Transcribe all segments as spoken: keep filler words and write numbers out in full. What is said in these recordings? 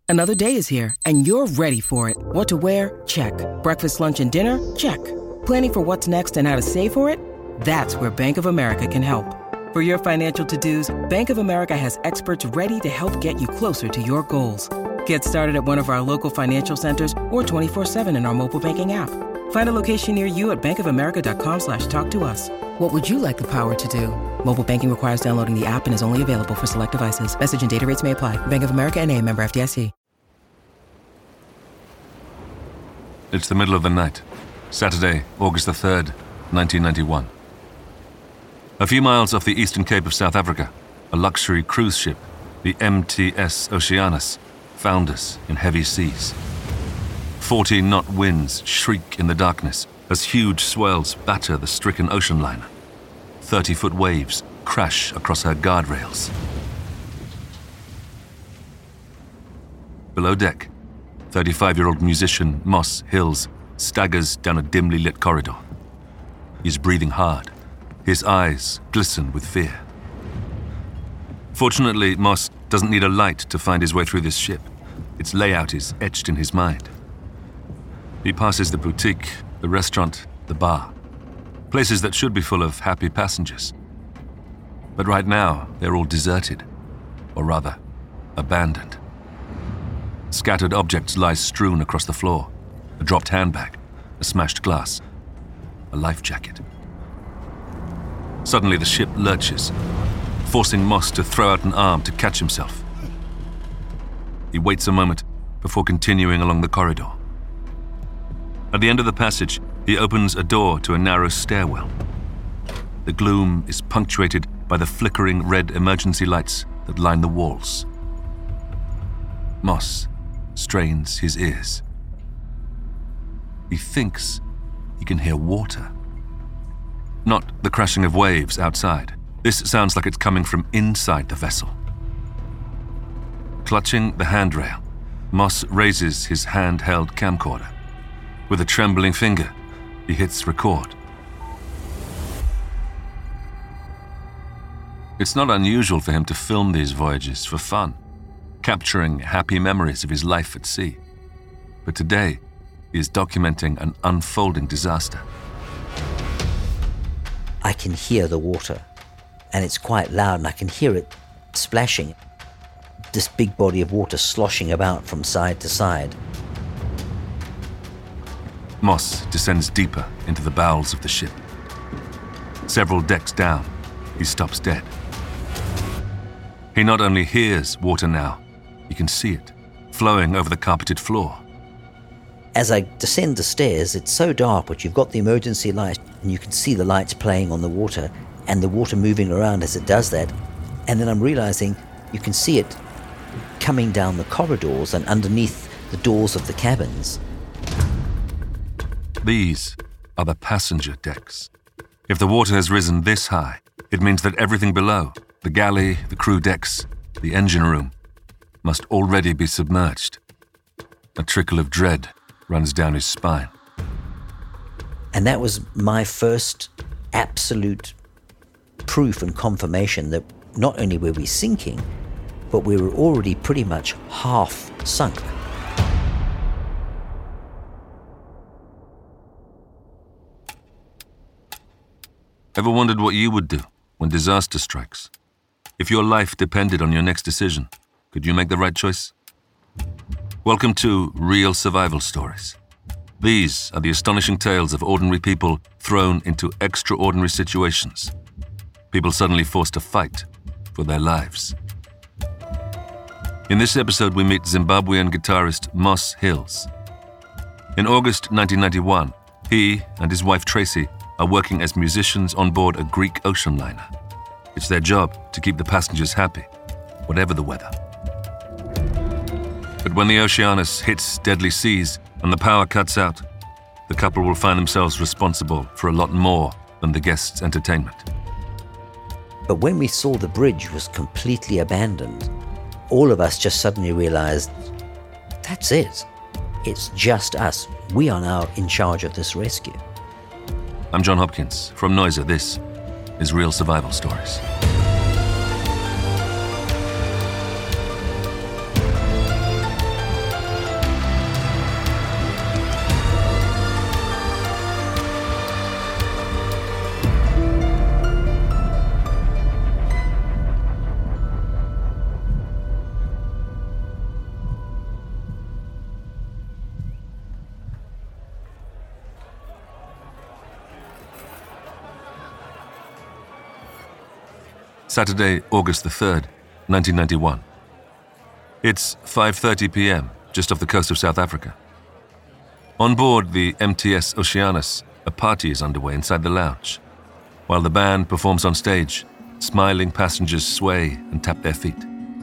Another day is here, and you're ready for it. What to wear? Check. Breakfast, lunch, and dinner? Check. Planning for what's next and how to save for it? That's where Bank of America can help. For your financial to-dos, Bank of America has experts ready to help get you closer to your goals. Get started at one of our local financial centers or twenty-four seven in our mobile banking app. Find a location near you at bankofamerica.com slash talk to us. What would you like the power to do? Mobile banking requires downloading the app and is only available for select devices. Message and data rates may apply. Bank of America N A, member F D I C. It's the middle of the night. Saturday, August the third, nineteen ninety-one. A few miles off the eastern cape of South Africa, a luxury cruise ship, the M T S Oceanus, founders in heavy seas. Forty-knot winds shriek in the darkness as huge swells batter the stricken ocean liner. Thirty-foot waves crash across her guardrails. Below deck, thirty-five-year-old musician Moss Hills staggers down a dimly lit corridor. He's breathing hard. His eyes glisten with fear. Fortunately, Moss doesn't need a light to find his way through this ship. Its layout is etched in his mind. He passes the boutique, the restaurant, the bar, places that should be full of happy passengers. But right now, they're all deserted, or rather, abandoned. Scattered objects lie strewn across the floor. A dropped handbag, a smashed glass, a life jacket. Suddenly the ship lurches, forcing Moss to throw out an arm to catch himself. He waits a moment before continuing along the corridor. At the end of the passage, he opens a door to a narrow stairwell. The gloom is punctuated by the flickering red emergency lights that line the walls. Moss strains his ears. He thinks he can hear water. Not the crashing of waves outside. This sounds like it's coming from inside the vessel. Clutching the handrail, Moss raises his handheld camcorder. With a trembling finger, he hits record. It's not unusual for him to film these voyages for fun, capturing happy memories of his life at sea. But today, he is documenting an unfolding disaster. I can hear the water, and it's quite loud, and I can hear it splashing. This big body of water sloshing about from side to side. Moss descends deeper into the bowels of the ship. Several decks down, he stops dead. He not only hears water now, he can see it, flowing over the carpeted floor. As I descend the stairs, it's so dark, but you've got the emergency light, and you can see the lights playing on the water, and the water moving around as it does that. And then I'm realizing you can see it coming down the corridors and underneath the doors of the cabins. These are the passenger decks. If the water has risen this high, it means that everything below, the galley, the crew decks, the engine room, must already be submerged. A trickle of dread runs down his spine. And that was my first absolute proof and confirmation that not only were we sinking, but we were already pretty much half sunk. Ever wondered what you would do when disaster strikes? If your life depended on your next decision, could you make the right choice? Welcome to Real Survival Stories. These are the astonishing tales of ordinary people thrown into extraordinary situations. People suddenly forced to fight for their lives. In this episode, we meet Zimbabwean guitarist Moss Hills. In August nineteen ninety-one, he and his wife Tracy are working as musicians on board a Greek ocean liner. It's their job to keep the passengers happy, whatever the weather. But when the Oceanus hits deadly seas and the power cuts out, the couple will find themselves responsible for a lot more than the guests' entertainment. But when we saw the bridge was completely abandoned, all of us just suddenly realized, that's it. It's just us. We are now in charge of this rescue. I'm John Hopkins. From Noiser, this is Real Survival Stories. Saturday, August the third, nineteen ninety-one. It's five thirty p.m., just off the coast of South Africa. On board the M T S Oceanus, a party is underway inside the lounge, while the band performs on stage. Smiling passengers sway and tap their feet.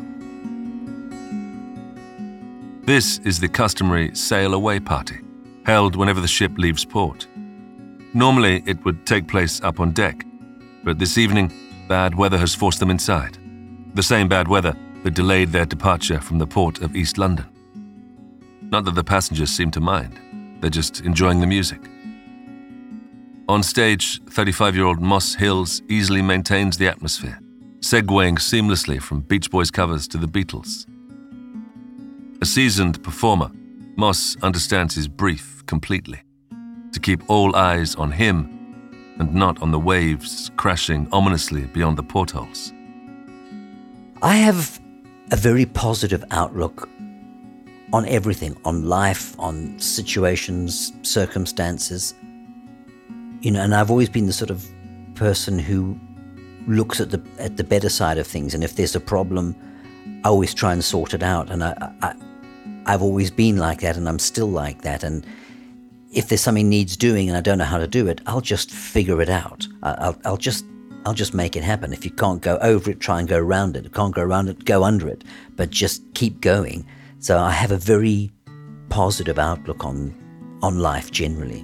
This is the customary sail-away party, held whenever the ship leaves port. Normally, it would take place up on deck, but this evening, bad weather has forced them inside. The same bad weather that delayed their departure from the port of East London. Not that the passengers seem to mind, they're just enjoying the music. On stage, thirty-five-year-old Moss Hills easily maintains the atmosphere, segueing seamlessly from Beach Boys covers to the Beatles. A seasoned performer, Moss understands his brief completely, to keep all eyes on him and not on the waves crashing ominously beyond the portholes. I have a very positive outlook on everything, on life, on situations, circumstances. You know, and I've always been the sort of person who looks at the at the better side of things. And if there's a problem, I always try and sort it out. And I, I, I've always been like that, and I'm still like that. And if there's something needs doing and I don't know how to do it, I'll just figure it out. I'll, I'll just I'll just make it happen. If you can't go over it, try and go around it. If you can't go around it, go under it. But just keep going. So I have a very positive outlook on on life generally.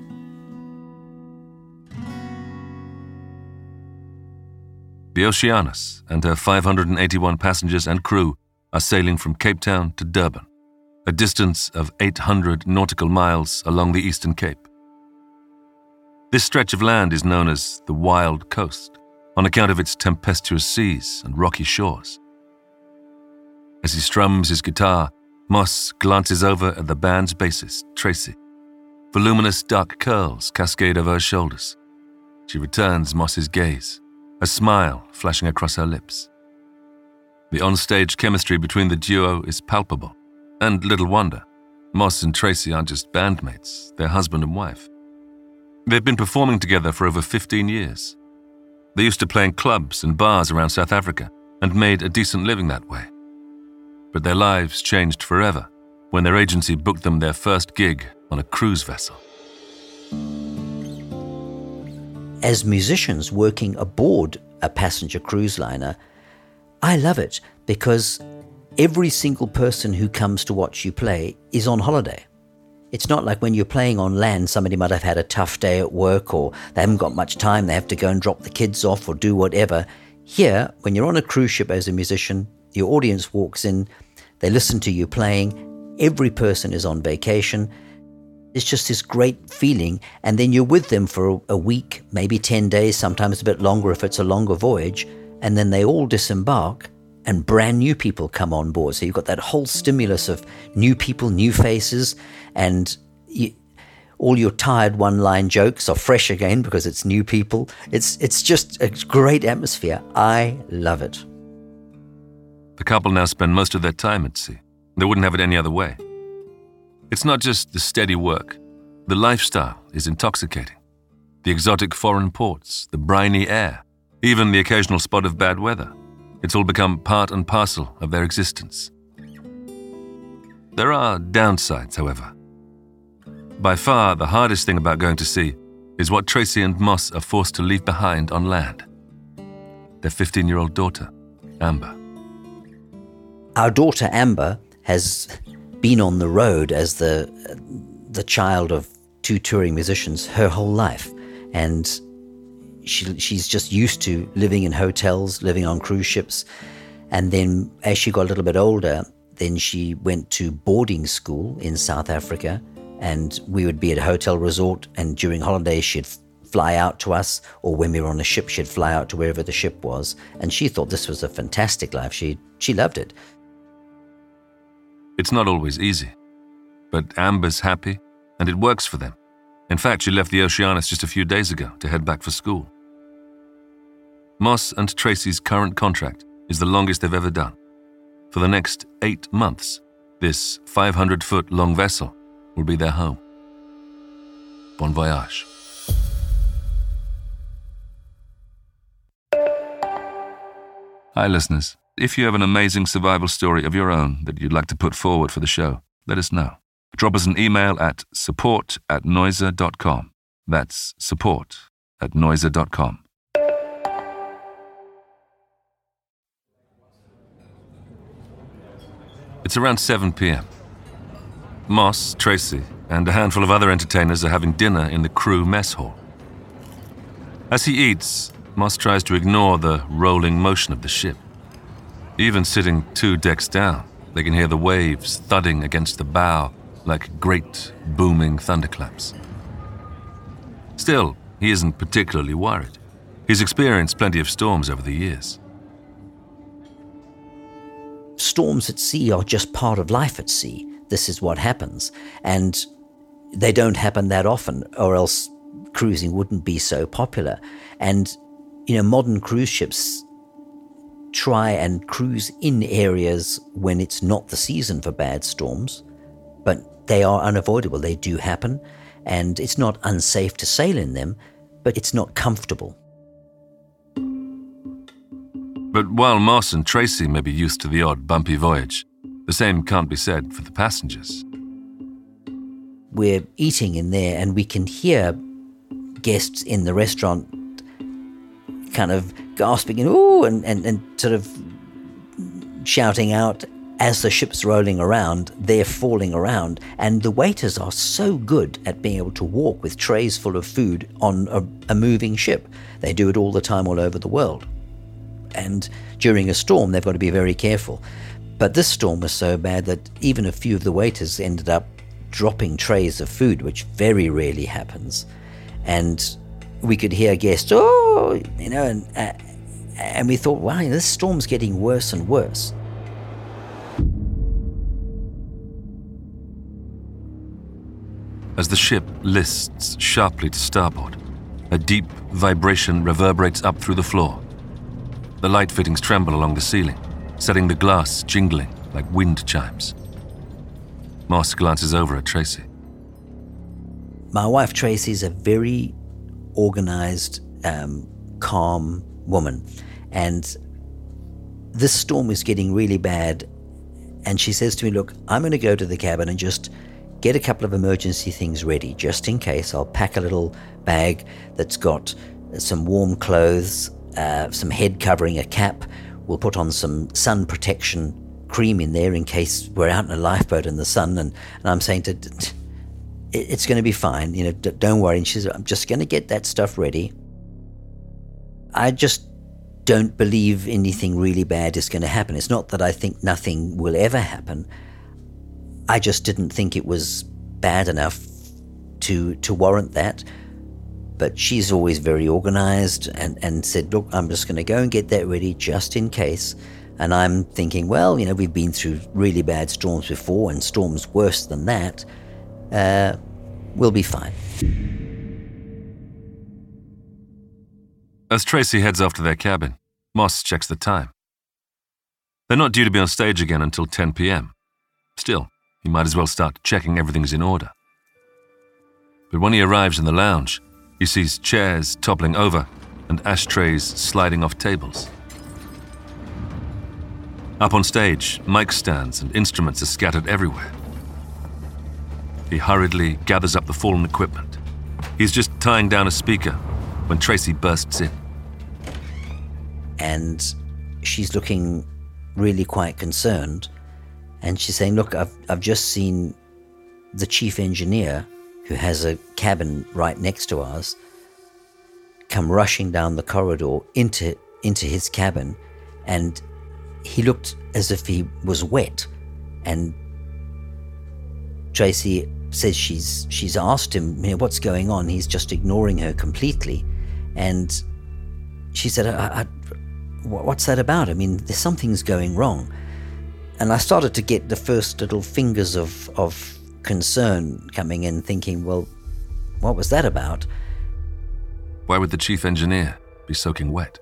The Oceanus and her five hundred eighty-one passengers and crew are sailing from Cape Town to Durban, a distance of eight hundred nautical miles along the Eastern Cape. This stretch of land is known as the Wild Coast, on account of its tempestuous seas and rocky shores. As he strums his guitar, Moss glances over at the band's bassist, Tracy. Voluminous dark curls cascade over her shoulders. She returns Moss's gaze, a smile flashing across her lips. The onstage chemistry between the duo is palpable, and little wonder. Moss and Tracy aren't just bandmates, they're husband and wife. They've been performing together for over fifteen years. They used to play in clubs and bars around South Africa and made a decent living that way. But their lives changed forever when their agency booked them their first gig on a cruise vessel. As musicians working aboard a passenger cruise liner, I love it because every single person who comes to watch you play is on holiday. It's not like when you're playing on land, somebody might have had a tough day at work or they haven't got much time, they have to go and drop the kids off or do whatever. Here, when you're on a cruise ship as a musician, your audience walks in, they listen to you playing, every person is on vacation. It's just this great feeling, and then you're with them for a week, maybe ten days, sometimes a bit longer if it's a longer voyage, and then they all disembark and brand new people come on board. So you've got that whole stimulus of new people, new faces, and you, all your tired one-line jokes are fresh again because it's new people. It's it's just a great atmosphere. I love it. The couple now spend most of their time at sea. They wouldn't have it any other way. It's not just the steady work. The lifestyle is intoxicating. The exotic foreign ports, the briny air, even the occasional spot of bad weather. It's all become part and parcel of their existence. There are downsides, however. By far, the hardest thing about going to sea is what Tracy and Moss are forced to leave behind on land. Their fifteen-year-old daughter, Amber. Our daughter, Amber, has been on the road as the the child of two touring musicians her whole life, and she she's just used to living in hotels, living on cruise ships. And then as she got a little bit older, then she went to boarding school in South Africa, and we would be at a hotel resort, and during holidays she'd fly out to us, or when we were on a ship she'd fly out to wherever the ship was, and she thought this was a fantastic life. She she loved it. It's not always easy, but Amber's happy, and it works for them. In fact, she left the Oceanus just a few days ago to head back for school. Moss and Tracy's current contract is the longest they've ever done. For the next eight months, this five hundred foot long vessel will be their home. Bon voyage. Hi, listeners. If you have an amazing survival story of your own that you'd like to put forward for the show, let us know. Drop us an email at support at noiser dot com. That's support at noiser dot com. It's around seven p.m. Moss, Tracy, and a handful of other entertainers are having dinner in the crew mess hall. As he eats, Moss tries to ignore the rolling motion of the ship. Even sitting two decks down, they can hear the waves thudding against the bow like great, booming thunderclaps. Still, he isn't particularly worried. He's experienced plenty of storms over the years. Storms at sea are just part of life at sea. This is what happens. And they don't happen that often, or else cruising wouldn't be so popular. And, you know, modern cruise ships try and cruise in areas when it's not the season for bad storms, but they are unavoidable. They do happen, and it's not unsafe to sail in them, but it's not comfortable. But while Moss and Tracy may be used to the odd bumpy voyage, the same can't be said for the passengers. We're eating in there, and we can hear guests in the restaurant kind of gasping and ooh, and, and, and sort of shouting out as the ship's rolling around. They're falling around, and the waiters are so good at being able to walk with trays full of food on a, a moving ship. They do it all the time all over the world. And during a storm, they've got to be very careful. But this storm was so bad that even a few of the waiters ended up dropping trays of food, which very rarely happens. And we could hear guests, oh, you know, and, uh, and we thought, wow, this storm's getting worse and worse. As the ship lists sharply to starboard, a deep vibration reverberates up through the floor. The light fittings tremble along the ceiling, setting the glass jingling like wind chimes. Moss glances over at Tracy. My wife Tracy's a very organized, um, calm woman, and this storm is getting really bad, and she says to me, look, I'm going to go to the cabin and just get a couple of emergency things ready, just in case. I'll pack a little bag that's got some warm clothes, uh, some head covering, a cap. We'll put on some sun protection cream in there in case we're out in a lifeboat in the sun. And, and I'm saying to, it's going to be fine, you know, don't worry. And she says, I'm just going to get that stuff ready. I just don't believe anything really bad is going to happen. It's not that I think nothing will ever happen. I just didn't think it was bad enough to to warrant that. But she's always very organized and, and said, look, I'm just going to go and get that ready just in case. And I'm thinking, well, you know, we've been through really bad storms before, and storms worse than that. Uh, we'll be fine. As Tracy heads off to their cabin, Moss checks the time. They're not due to be on stage again until ten p.m. Still, he might as well start checking everything's in order. But when he arrives in the lounge, he sees chairs toppling over and ashtrays sliding off tables. Up on stage, mic stands and instruments are scattered everywhere. He hurriedly gathers up the fallen equipment. He's just tying down a speaker when Tracy bursts in. And she's looking really quite concerned. And she's saying, look, I've, I've just seen the chief engineer, who has a cabin right next to ours, come rushing down the corridor into, into his cabin. And he looked as if he was wet. And Tracy says she's she's asked him, you know, what's going on? He's just ignoring her completely. And she said, I, I, what's that about? I mean, there's something's going wrong. And I started to get the first little fingers of, of concern coming in, thinking, well, what was that about? Why would the chief engineer be soaking wet?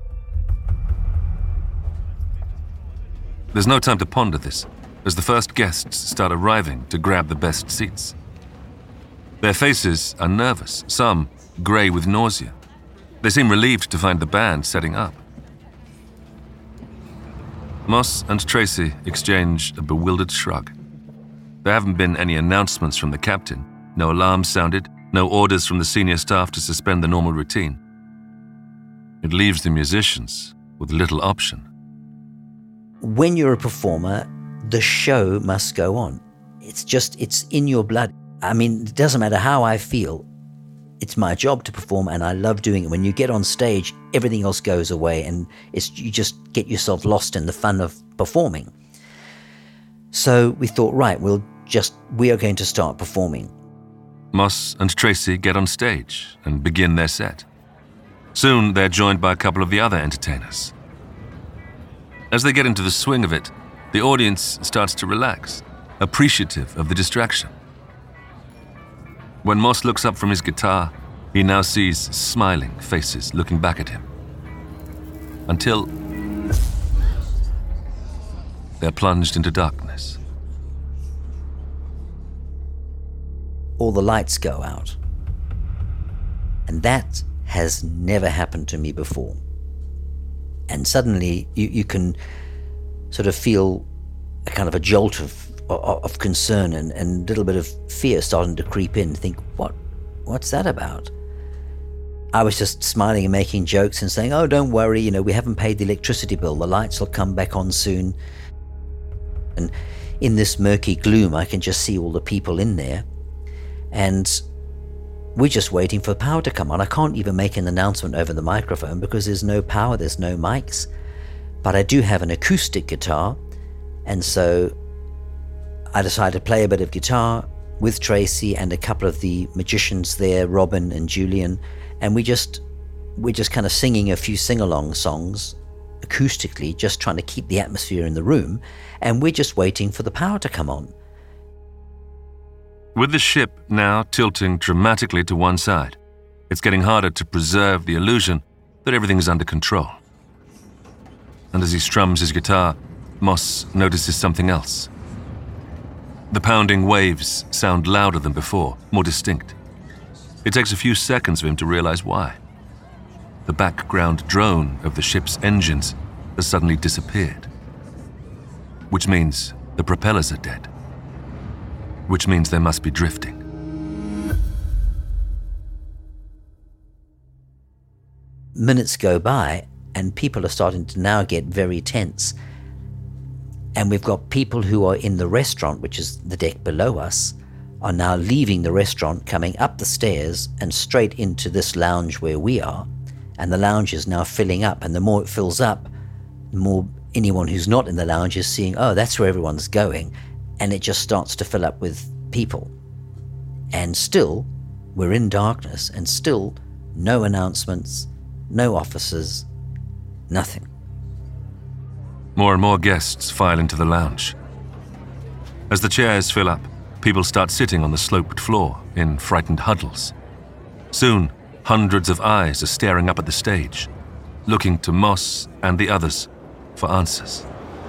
There's no time to ponder this, as the first guests start arriving to grab the best seats. Their faces are nervous, some grey with nausea. They seem relieved to find the band setting up. Moss and Tracy exchange a bewildered shrug. There haven't been any announcements from the captain, no alarms sounded, no orders from the senior staff to suspend the normal routine. It leaves the musicians with little option. When you're a performer, the show must go on. It's just, it's in your blood. I mean, it doesn't matter how I feel. It's my job to perform, and I love doing it. When you get on stage, everything else goes away, and it's you just get yourself lost in the fun of performing. So we thought, right, we'll just, we are going to start performing. Moss and Tracy get on stage and begin their set. Soon, they're joined by a couple of the other entertainers. As they get into the swing of it, the audience starts to relax, appreciative of the distraction. When Moss looks up from his guitar, he now sees smiling faces looking back at him. Until they're plunged into darkness. All the lights go out. And that has never happened to me before. And suddenly you, you can sort of feel a kind of a jolt of of concern and, and a little bit of fear starting to creep in. Think, what, what's that about? I was just smiling and making jokes and saying, oh, don't worry, you know, we haven't paid the electricity bill. The lights will come back on soon. And in this murky gloom, I can just see all the people in there. And we're just waiting for power to come on. I can't even make an announcement over the microphone because there's no power, there's no mics. But I do have an acoustic guitar. And so I decided to play a bit of guitar with Tracy and a couple of the magicians there, Robin and Julian, and we just we're just kind of singing a few sing-along songs acoustically, just trying to keep the atmosphere in the room, and we're just waiting for the power to come on. With the ship now tilting dramatically to one side, it's getting harder to preserve the illusion that everything is under control. And as he strums his guitar, Moss notices something else. The pounding waves sound louder than before, more distinct. It takes a few seconds for him to realize why. The background drone of the ship's engines has suddenly disappeared. Which means the propellers are dead. Which means they must be drifting. Minutes go by, and people are starting to now get very tense. And we've got people who are in the restaurant, which is the deck below us, are now leaving the restaurant, coming up the stairs and straight into this lounge where we are. And the lounge is now filling up. And the more it fills up, the more anyone who's not in the lounge is seeing, oh, that's where everyone's going. And it just starts to fill up with people. And still, we're in darkness, and still no announcements, no officers, nothing. More and more guests file into the lounge. As the chairs fill up, people start sitting on the sloped floor in frightened huddles. Soon, hundreds of eyes are staring up at the stage, looking to Moss and the others for answers.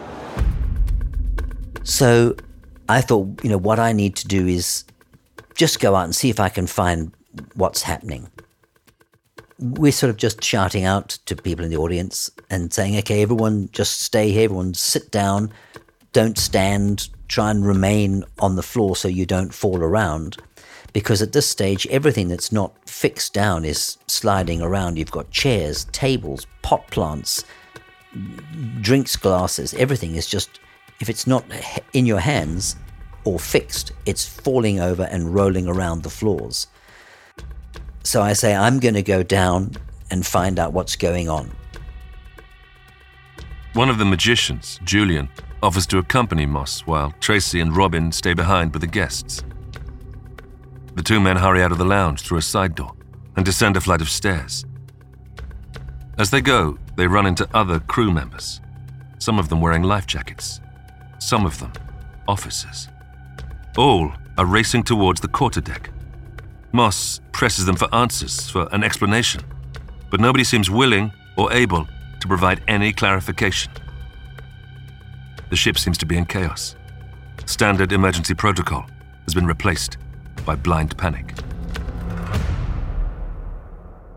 So I thought, you know, what I need to do is just go out and see if I can find what's happening. We're sort of just shouting out to people in the audience and saying, okay, everyone just stay here, everyone sit down, don't stand, try and remain on the floor so you don't fall around. Because at this stage, everything that's not fixed down is sliding around. You've got chairs, tables, pot plants, drinks glasses, everything is just, if it's not in your hands or fixed, it's falling over and rolling around the floors. So I say, I'm going to go down and find out what's going on. One of the magicians, Julian, offers to accompany Moss while Tracy and Robin stay behind with the guests. The two men hurry out of the lounge through a side door and descend a flight of stairs. As they go, they run into other crew members, some of them wearing life jackets, some of them officers. All are racing towards the quarterdeck. Moss presses them for answers, for an explanation, but nobody seems willing or able to provide any clarification. The ship seems to be in chaos. Standard emergency protocol has been replaced by blind panic.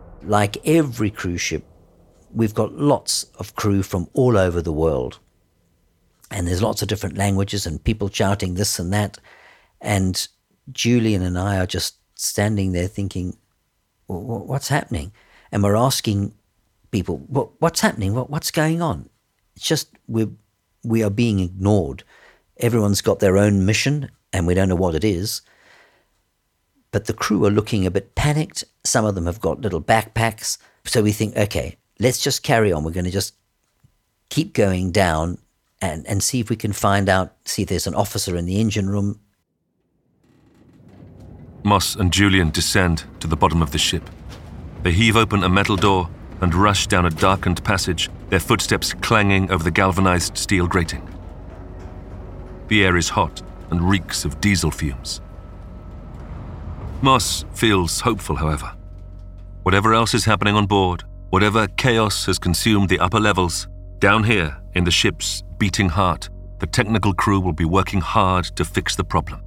Like every cruise ship, we've got lots of crew from all over the world. and there's lots of different languages and people shouting this and that. And Julian and I are just standing there thinking, what's happening? And we're asking people, what's happening? What's going on? It's just we we are being ignored. Everyone's got their own mission and we don't know what it is. But the crew are looking a bit panicked. Some of them have got little backpacks. So we think, okay, let's just carry on. We're going to just keep going down and, and see if we can find out, see if there's an officer in the engine room. Moss and Julian descend to the bottom of the ship. They heave open a metal door and rush down a darkened passage, their footsteps clanging over the galvanized steel grating. The air is hot and reeks of diesel fumes. Moss feels hopeful, however. Whatever else is happening on board, whatever chaos has consumed the upper levels, down here in the ship's beating heart, the technical crew will be working hard to fix the problem.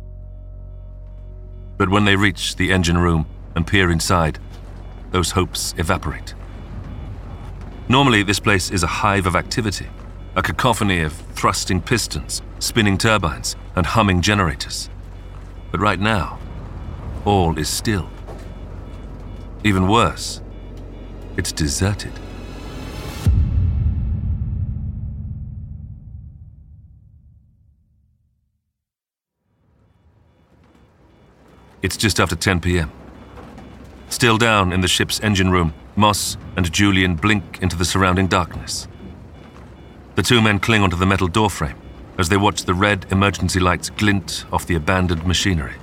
But when they reach the engine room and peer inside, those hopes evaporate. Normally, this place is a hive of activity, a cacophony of thrusting pistons, spinning turbines, and humming generators. But right now, all is still. Even worse, it's deserted. It's just after ten p.m. Still down in the ship's engine room, Moss and Julian blink into the surrounding darkness. The two men cling onto the metal doorframe as they watch the red emergency lights glint off the abandoned machinery.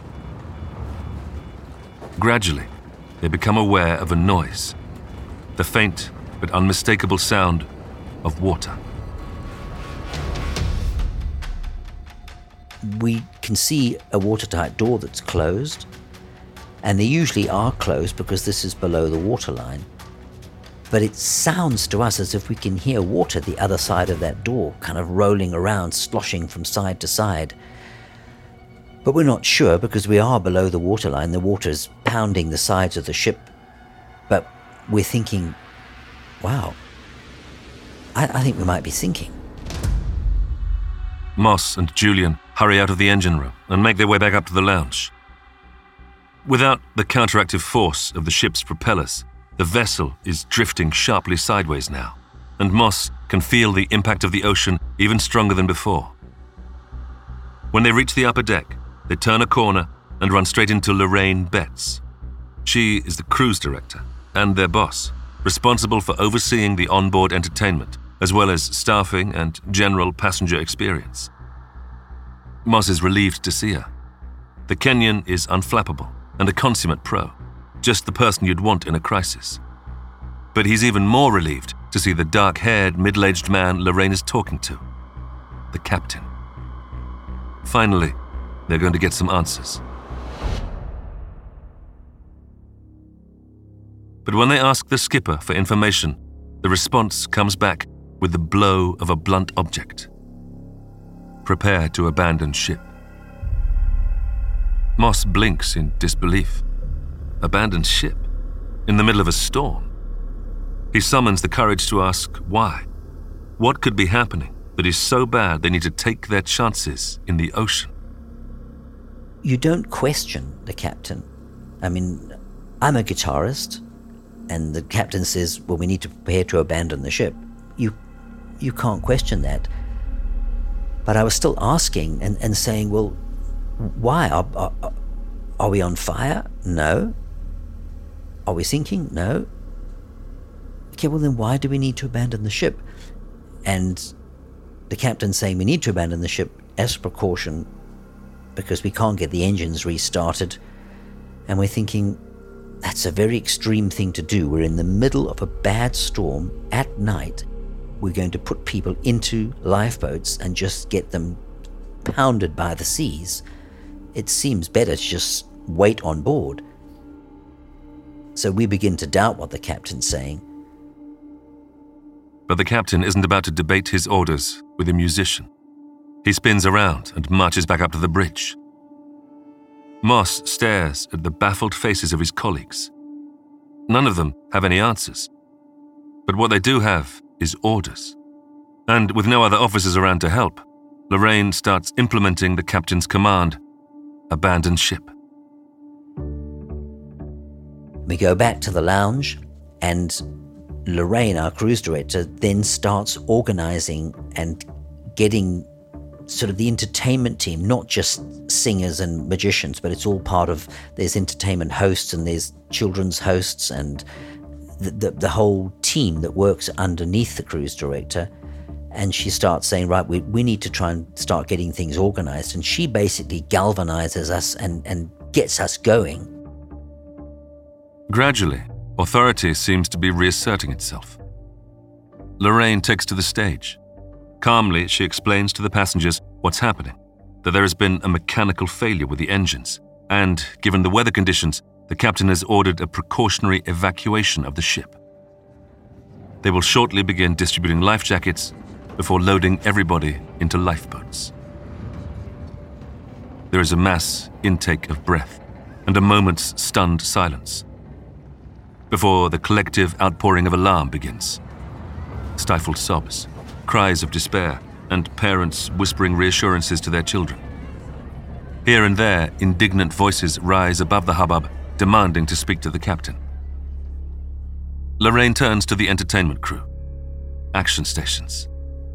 Gradually, they become aware of a noise, the faint but unmistakable sound of water. We can see a watertight door that's closed, and they usually are closed because this is below the waterline. But it sounds to us as if we can hear water the other side of that door, kind of rolling around, sloshing from side to side. But we're not sure because we are below the waterline. The water's pounding the sides of the ship. But we're thinking, wow, I, I think we might be sinking. Moss and Julian hurry out of the engine room and make their way back up to the lounge. Without the counteractive force of the ship's propellers, the vessel is drifting sharply sideways now, and Moss can feel the impact of the ocean even stronger than before. When they reach the upper deck, they turn a corner and run straight into Lorraine Betts. She is the cruise director and their boss, responsible for overseeing the onboard entertainment, as well as staffing and general passenger experience. Moss is relieved to see her. The Kenyan is unflappable and a consummate pro, just the person you'd want in a crisis. But he's even more relieved to see the dark-haired, middle-aged man Lorraine is talking to, the captain. Finally, they're going to get some answers. But when they ask the skipper for information, the response comes back with the blow of a blunt object. Prepare to abandon ship. Moss blinks in disbelief. Abandoned ship? In the middle of a storm? He summons the courage to ask why. What could be happening that is so bad they need to take their chances in the ocean? You don't question the captain. I mean, I'm a guitarist, and the captain says, well, we need to prepare to abandon the ship. You you can't question that. But I was still asking and, and saying, well, why? Are, are, are we on fire? No. Are we sinking? No. Okay, well then why do we need to abandon the ship? And the captain's saying we need to abandon the ship as a precaution because we can't get the engines restarted. And we're thinking, that's a very extreme thing to do. We're in the middle of a bad storm at night. We're going to put people into lifeboats and just get them pounded by the seas. It seems better to just wait on board. So we begin to doubt what the captain's saying. But the captain isn't about to debate his orders with a musician. He spins around and marches back up to the bridge. Moss stares at the baffled faces of his colleagues. None of them have any answers. But what they do have is orders. And with no other officers around to help, Lorraine starts implementing the captain's command: abandon ship. We go back to the lounge, and Lorraine, our cruise director, then starts organizing and getting sort of the entertainment team, not just singers and magicians, but it's all part of, there's entertainment hosts and there's children's hosts and the, the, the whole team that works underneath the cruise director. And she starts saying, right, we, we need to try and start getting things organized. And she basically galvanizes us and, and gets us going. Gradually, authority seems to be reasserting itself. Lorraine takes to the stage. Calmly, she explains to the passengers what's happening, that there has been a mechanical failure with the engines, and, given the weather conditions, the captain has ordered a precautionary evacuation of the ship. They will shortly begin distributing life jackets before loading everybody into lifeboats. There is a mass intake of breath and a moment's stunned silence before the collective outpouring of alarm begins. Stifled sobs, cries of despair, and parents whispering reassurances to their children. Here and there, indignant voices rise above the hubbub, demanding to speak to the captain. Lorraine turns to the entertainment crew. Action stations.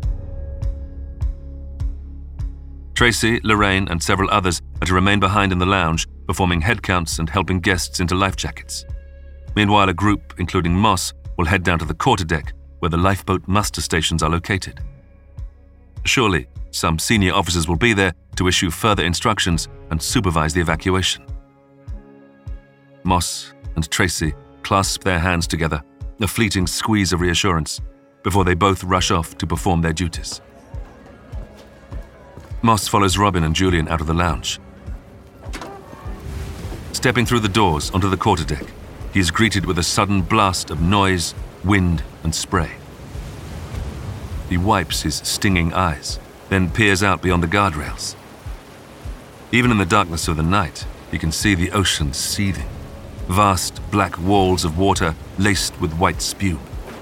Tracy, Lorraine, and several others are to remain behind in the lounge, performing head counts and helping guests into life jackets. Meanwhile, a group, including Moss, will head down to the quarterdeck, where the lifeboat muster stations are located. Surely, some senior officers will be there to issue further instructions and supervise the evacuation. Moss and Tracy clasp their hands together, a fleeting squeeze of reassurance, before they both rush off to perform their duties. Moss follows Robin and Julian out of the lounge. Stepping through the doors onto the quarterdeck, he is greeted with a sudden blast of noise, wind, and spray. He wipes his stinging eyes, then peers out beyond the guardrails. Even in the darkness of the night, he can see the ocean seething, vast black walls of water laced with white spume.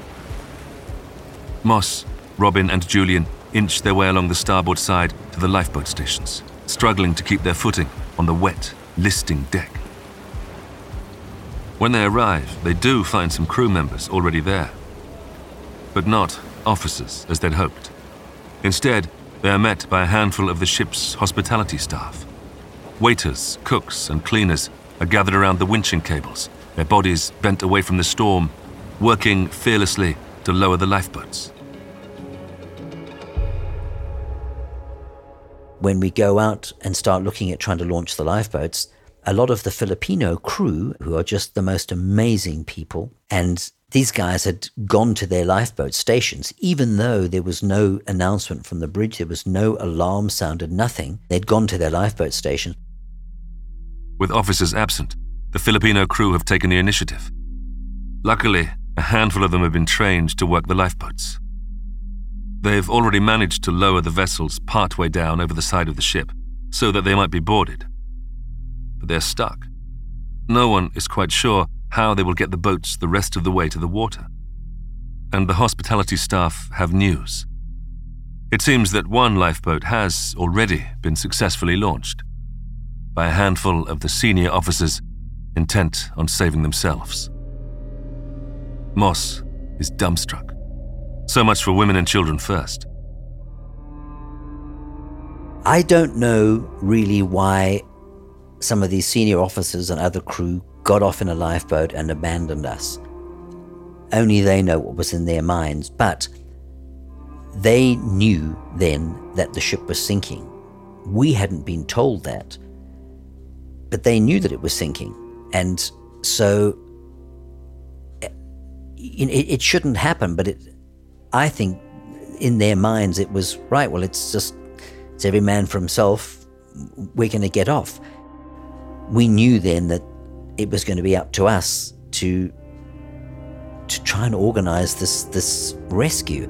Moss, Robin, and Julian inch their way along the starboard side to the lifeboat stations, struggling to keep their footing on the wet, listing deck. When they arrive, they do find some crew members already there, but not officers as they'd hoped. Instead, they are met by a handful of the ship's hospitality staff. Waiters, cooks, and cleaners are gathered around the winching cables, their bodies bent away from the storm, working fearlessly to lower the lifeboats. When we go out and start looking at trying to launch the lifeboats, a lot of the Filipino crew, who are just the most amazing people, and these guys had gone to their lifeboat stations, even though there was no announcement from the bridge, there was no alarm sounded, nothing. They'd gone to their lifeboat station. With officers absent, the Filipino crew have taken the initiative. Luckily, a handful of them have been trained to work the lifeboats. They've already managed to lower the vessels partway down over the side of the ship so that they might be boarded. But they're stuck. No one is quite sure how they will get the boats the rest of the way to the water. And the hospitality staff have news. It seems that one lifeboat has already been successfully launched by a handful of the senior officers intent on saving themselves. Moss is dumbstruck. So much for women and children first. I don't know really why some of these senior officers and other crew got off in a lifeboat and abandoned us. Only they know what was in their minds, but they knew then that the ship was sinking. We hadn't been told that, but they knew that it was sinking. And so it, it shouldn't happen, but it, I think in their minds it was, right, well, it's just, it's every man for himself, we're going to get off. We knew then that it was going to be up to us to to try and organize this this rescue.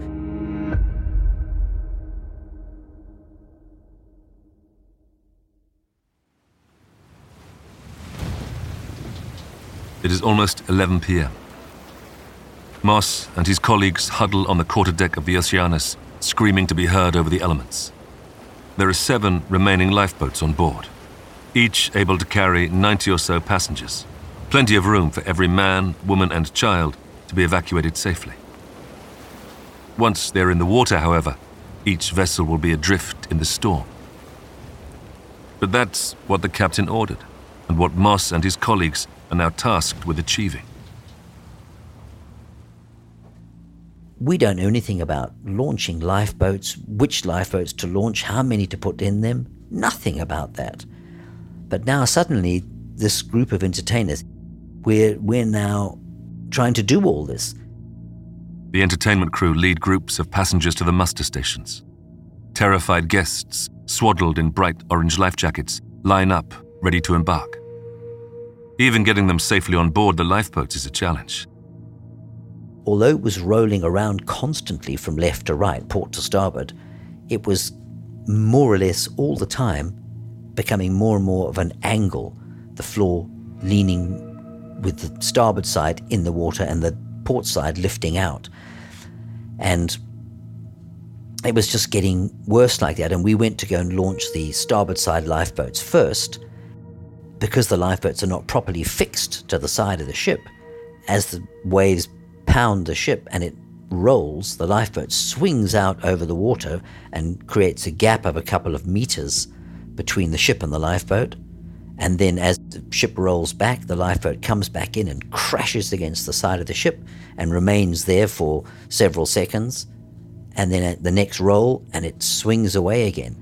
It is almost eleven p.m. Moss and his colleagues huddle on the quarterdeck of the Oceanus screaming to be heard over the elements. There are seven remaining lifeboats on board, each able to carry ninety or so passengers. Plenty of room for every man, woman, and child to be evacuated safely. Once they're in the water, however, each vessel will be adrift in the storm. But that's what the captain ordered, and what Moss and his colleagues are now tasked with achieving. We don't know anything about launching lifeboats, which lifeboats to launch, how many to put in them, nothing about that. But now suddenly, this group of entertainers, we're, we're now trying to do all this. The entertainment crew lead groups of passengers to the muster stations. Terrified guests, swaddled in bright orange life jackets, line up, ready to embark. Even getting them safely on board the lifeboats is a challenge. Although it was rolling around constantly from left to right, port to starboard, it was more or less all the time becoming more and more of an angle, the floor leaning with the starboard side in the water and the port side lifting out. And it was just getting worse like that. And we went to go and launch the starboard side lifeboats first. Because the lifeboats are not properly fixed to the side of the ship, as the waves pound the ship and it rolls, the lifeboat swings out over the water and creates a gap of a couple of meters between the ship and the lifeboat. And then as the ship rolls back, the lifeboat comes back in and crashes against the side of the ship and remains there for several seconds. And then at the next roll, and it swings away again.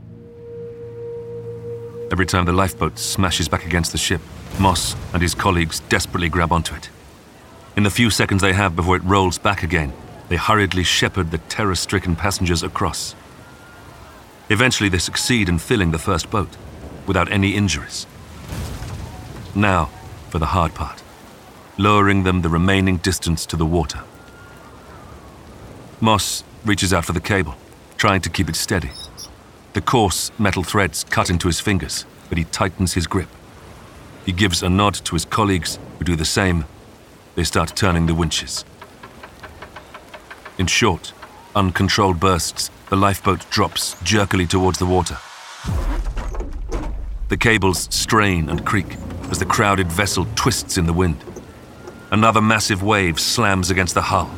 Every time the lifeboat smashes back against the ship, Moss and his colleagues desperately grab onto it. In the few seconds they have before it rolls back again, they hurriedly shepherd the terror-stricken passengers across. Eventually they succeed in filling the first boat, without any injuries. Now, for the hard part, lowering them the remaining distance to the water. Moss reaches out for the cable, trying to keep it steady. The coarse metal threads cut into his fingers, but he tightens his grip. He gives a nod to his colleagues, who do the same. They start turning the winches. In short, uncontrolled bursts, the lifeboat drops jerkily towards the water. The cables strain and creak as the crowded vessel twists in the wind. Another massive wave slams against the hull.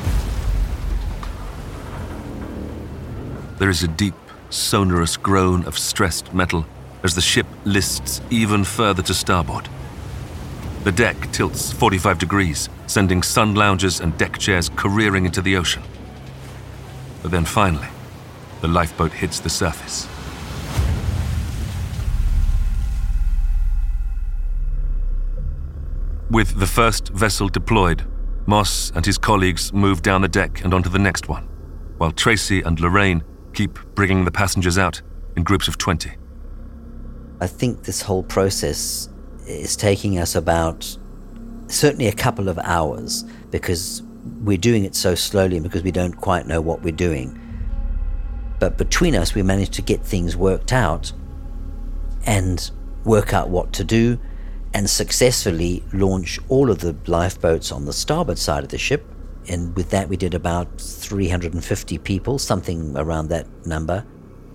There is a deep, sonorous groan of stressed metal as the ship lists even further to starboard. The deck tilts forty-five degrees, sending sun loungers and deck chairs careering into the ocean. But then finally, the lifeboat hits the surface. With the first vessel deployed, Moss and his colleagues move down the deck and onto the next one, while Tracy and Lorraine keep bringing the passengers out in groups of twenty. I think this whole process is taking us about certainly a couple of hours, because we're doing it so slowly and because we don't quite know what we're doing. But between us, we managed to get things worked out and work out what to do and successfully launch all of the lifeboats on the starboard side of the ship. And with that, we did about three hundred fifty people, something around that number.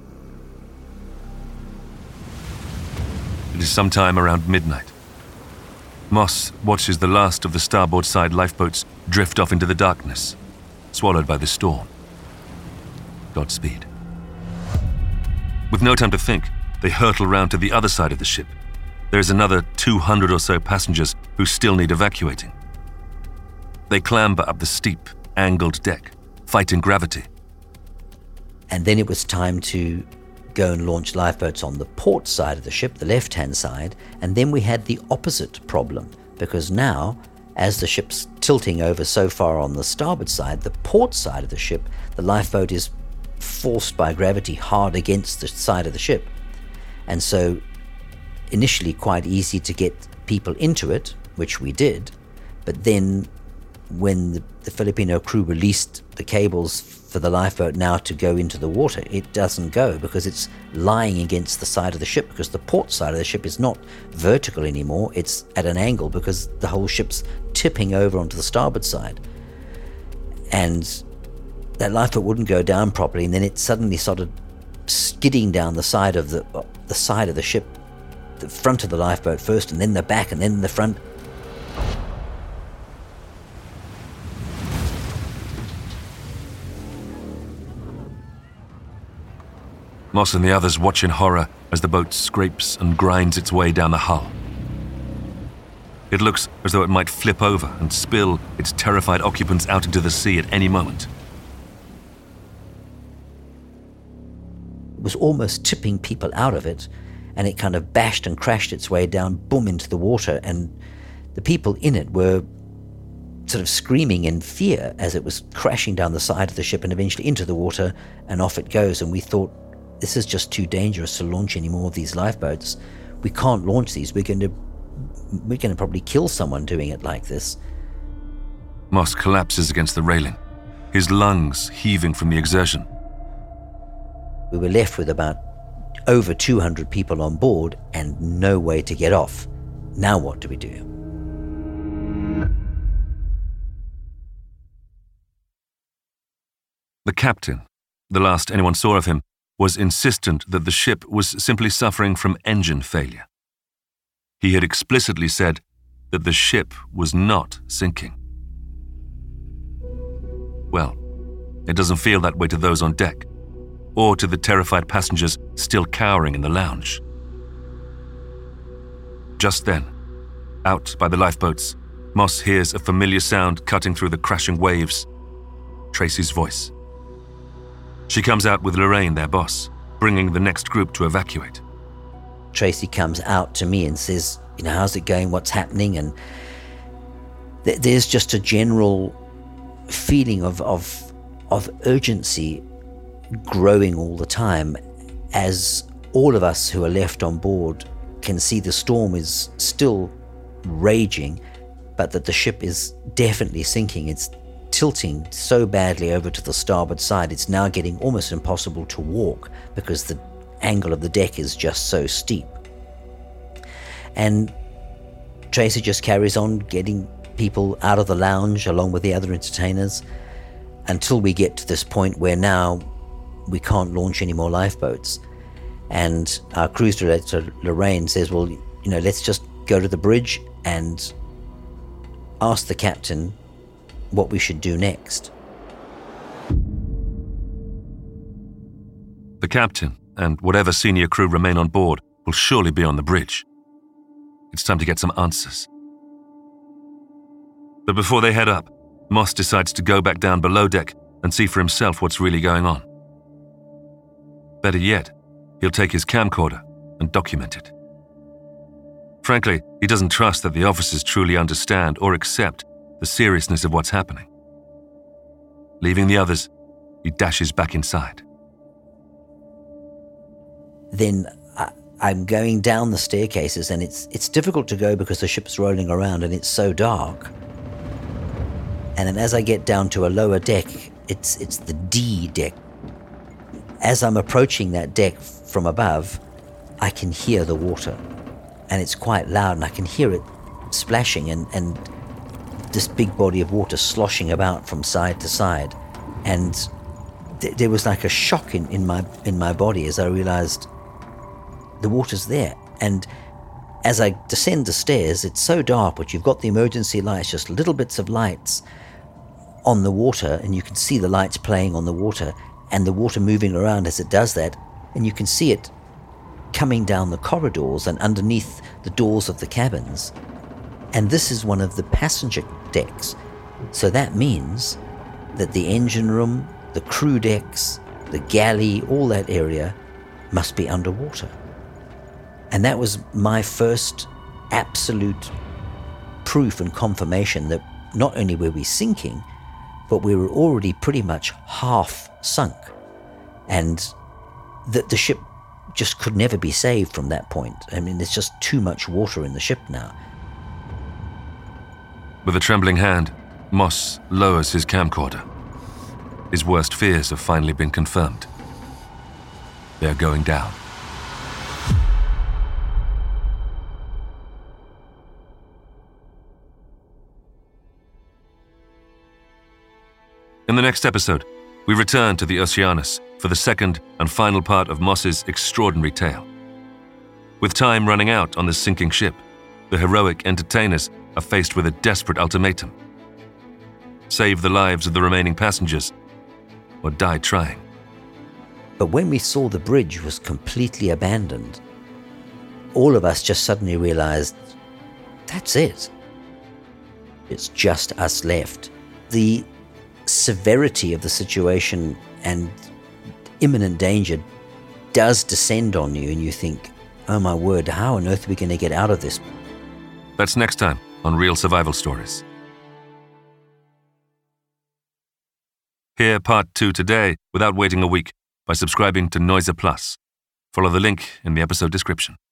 It is sometime around midnight. Moss watches the last of the starboard side lifeboats drift off into the darkness, swallowed by the storm. Godspeed. With no time to think, they hurtle round to the other side of the ship. There is another two hundred or so passengers who still need evacuating. They clamber up the steep, angled deck, fighting gravity. And then it was time to go and launch lifeboats on the port side of the ship, the left-hand side, and then we had the opposite problem, because now, as the ship's tilting over so far on the starboard side, the port side of the ship, the lifeboat is forced by gravity hard against the side of the ship. And so, initially quite easy to get people into it, which we did, but then when the, the Filipino crew released the cables for the lifeboat now to go into the water, it doesn't go because it's lying against the side of the ship, because the port side of the ship is not vertical anymore, it's at an angle because the whole ship's tipping over onto the starboard side. And that lifeboat wouldn't go down properly, and then it suddenly started skidding down the side of the uh, the side of the ship, the front of the lifeboat first, and then the back, and then the front. Moss and the others watch in horror as the boat scrapes and grinds its way down the hull. It looks as though it might flip over and spill its terrified occupants out into the sea at any moment. It was almost tipping people out of it, and it kind of bashed and crashed its way down, boom, into the water, and the people in it were sort of screaming in fear as it was crashing down the side of the ship and eventually into the water, and off it goes. And we thought, this is just too dangerous to launch any more of these lifeboats. We can't launch these. We're going to we're going to probably kill someone doing it like this. Moss collapses against the railing, his lungs heaving from the exertion. We were left with about over two hundred people on board and no way to get off. Now what do we do? The captain, the last anyone saw of him, was insistent that the ship was simply suffering from engine failure. He had explicitly said that the ship was not sinking. Well, it doesn't feel that way to those on deck, or to the terrified passengers still cowering in the lounge. Just then, out by the lifeboats, Moss hears a familiar sound cutting through the crashing waves. Tracy's voice. She comes out with Lorraine, their boss, bringing the next group to evacuate. Tracy comes out to me and says, you know, how's it going? What's happening? And th- there's just a general feeling of, of, of urgency growing all the time as all of us who are left on board can see the storm is still raging, but that the ship is definitely sinking. It's tilting so badly over to the starboard side, it's now getting almost impossible to walk because the angle of the deck is just so steep. And Tracy just carries on getting people out of the lounge along with the other entertainers until we get to this point where now we can't launch any more lifeboats. And our cruise director, Lorraine, says, well, you know, let's just go to the bridge and ask the captain what we should do next. The captain and whatever senior crew remain on board will surely be on the bridge. It's time to get some answers. But before they head up, Moss decides to go back down below deck and see for himself what's really going on. Better yet, he'll take his camcorder and document it. Frankly, he doesn't trust that the officers truly understand or accept the seriousness of what's happening. Leaving the others, he dashes back inside. Then I, I'm going down the staircases, and it's it's difficult to go because the ship's rolling around and it's so dark. And then as I get down to a lower deck, it's it's the D deck. As I'm approaching that deck from above, I can hear the water, and it's quite loud, and I can hear it splashing and, and this big body of water sloshing about from side to side. And th- there was like a shock in, in my in my body as I realized the water's there. And as I descend the stairs, it's so dark, but you've got the emergency lights, just little bits of lights on the water, and you can see the lights playing on the water and the water moving around as it does that, and you can see it coming down the corridors and underneath the doors of the cabins. And this is one of the passenger decks. So that means that the engine room, the crew decks, the galley, all that area must be underwater. And that was my first absolute proof and confirmation that not only were we sinking, but we were already pretty much half sunk. And that the ship just could never be saved from that point. I mean, there's just too much water in the ship now. With a trembling hand, Moss lowers his camcorder. His worst fears have finally been confirmed. They're going down. In the next episode, We return to the Oceanus for the second and final part of Moss's extraordinary tale. With time running out on this sinking ship, the heroic entertainers are faced with a desperate ultimatum: save the lives of the remaining passengers, or die trying. But when we saw the bridge was completely abandoned, all of us just suddenly realized, that's it. It's just us left. The severity of the situation and imminent danger does descend on you, and you think, oh my word, how on earth are we going to get out of this? That's next time on Real Survival Stories. Hear part two today without waiting a week by subscribing to Noiser Plus. Follow the link in the episode description.